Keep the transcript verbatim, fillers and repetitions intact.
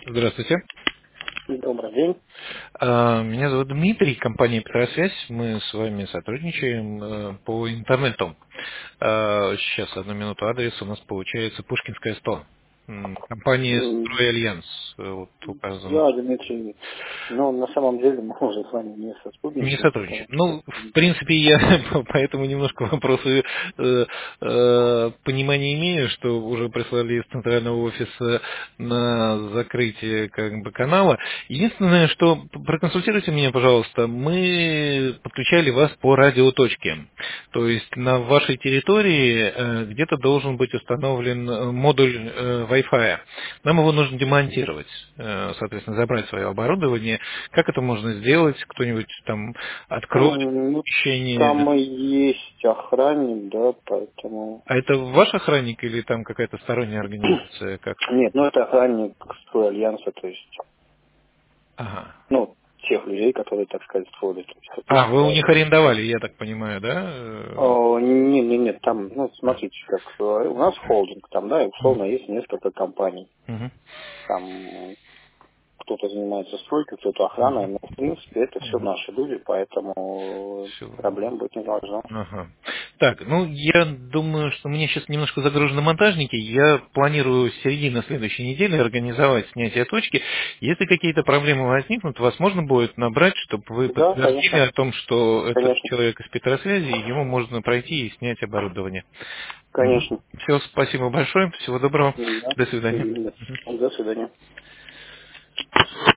Здравствуйте. Добрый день. А, Меня зовут Дмитрий, компания «Петросвязь». Мы с вами сотрудничаем э, по интернету. А, Сейчас, одну минуту, адрес у нас получается Пушкинская, сто. М, Компания М, «Стройальянс». э, Вот указан. Да, Дмитрий. Но на самом деле мы уже с вами не Не сотрудничаем, потому сотрудничаем. что... Ну, в принципе, я поэтому немножко вопросы э, э, понимания имею, что уже прислали из центрального офиса на закрытие как бы канала. Единственное, что проконсультируйте меня, пожалуйста, мы подключали вас по радиоточке. То есть на вашей территории э, где-то должен быть установлен э, модуль э, Wi-Fi. Нам его нужно демонтировать, э, соответственно, забрать свое оборудование. Как это можно сделать? Кто-нибудь там откроет м, Ну, помещение? там и есть охранник, да, поэтому... А это ваш охранник или там какая-то сторонняя организация? Как? Нет, ну это охранник Строй Альянса, то есть, Ага. ну, тех людей, которые, так сказать, входят. То есть, А, вы у соответственно, них арендовали, я так понимаю, да? Э, о, не, не, нет, там, ну, а. смотрите, как э, у нас холдинг, там, да, и условно есть несколько компаний. Мгм. Там кто-то занимается стройкой, кто-то охраной, Мгм. но в принципе это все Мгм. наши люди, поэтому Всё. проблем быть не должно. Ага. Так, ну я думаю, что мне сейчас немножко загружены монтажники. Я планирую с середины следующей недели организовать снятие точки. Если какие-то проблемы возникнут, вас можно будет набрать, чтобы вы Да, подтвердили конечно, о том, что этот конечно, человек из Петросвязи, и ему можно пройти и снять оборудование. конечно. Все, спасибо большое, всего доброго, Да. до свидания. До свидания.